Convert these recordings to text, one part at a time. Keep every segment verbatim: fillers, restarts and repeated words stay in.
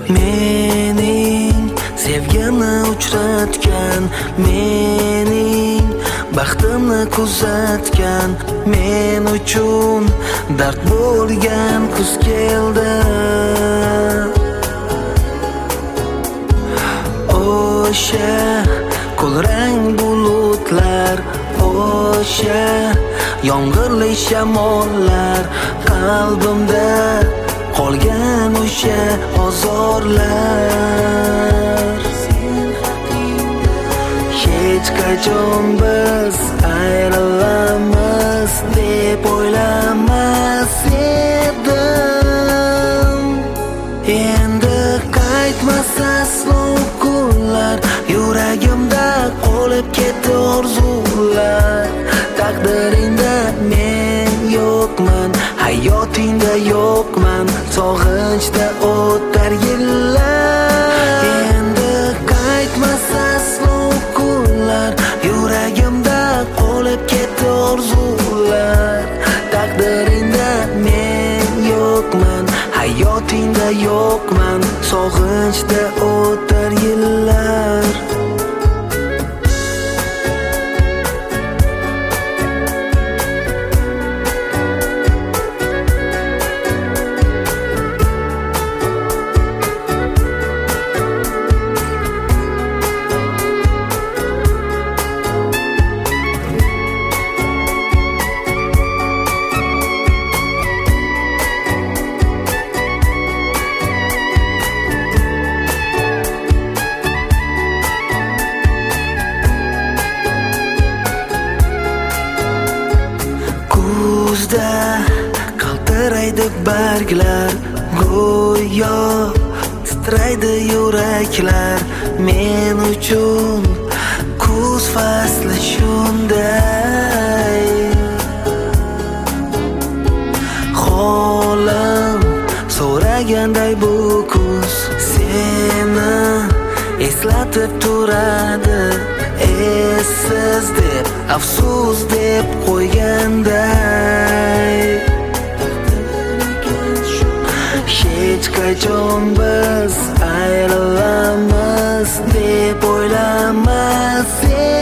Mening sevgimni uchratgan, mening baxtimni kuzatgan, men uchun dard bo'lgan kuz keldi. O'sha kulrang bulutlar, o'sha yomg'irli shamollar, qalbimda qolgan o'sha ozorlar. Hech qachon biz ayrilamiz deb o'ylamas edim. Endi qaytmas aslo kunlar, yuragimda qolib ketdi orzular. Taqdiringda men yo'qman, hayotingda yo'qman, sog'inchda o'tar yillar. Endi qaytmas aslo kunlar, yuragimda qolib ketdi orzular. Taqdiringda men yo'qman, hayotingda yo'qman, sog'inchda o'tar yillar. Kuzda qaltiraydi barglar, go'yo titraydi yuraklar. Men uchun kuz fasli shunday. Holim so'raganday bu kuz seni eslatib turadi. Essiz deb, afsus deb qo'yganday. Hech qachon biz ayrilamiz deb o'ylamas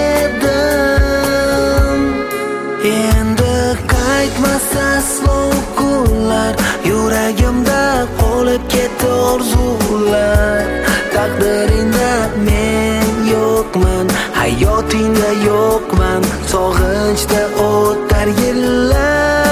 edim. Endi qaytmas aslo kunlar, yuragimda qolib ketdi orzular. Taqdiringda men yo'qman, hayotingda yo'qman, sog'inchda o'tar yillar.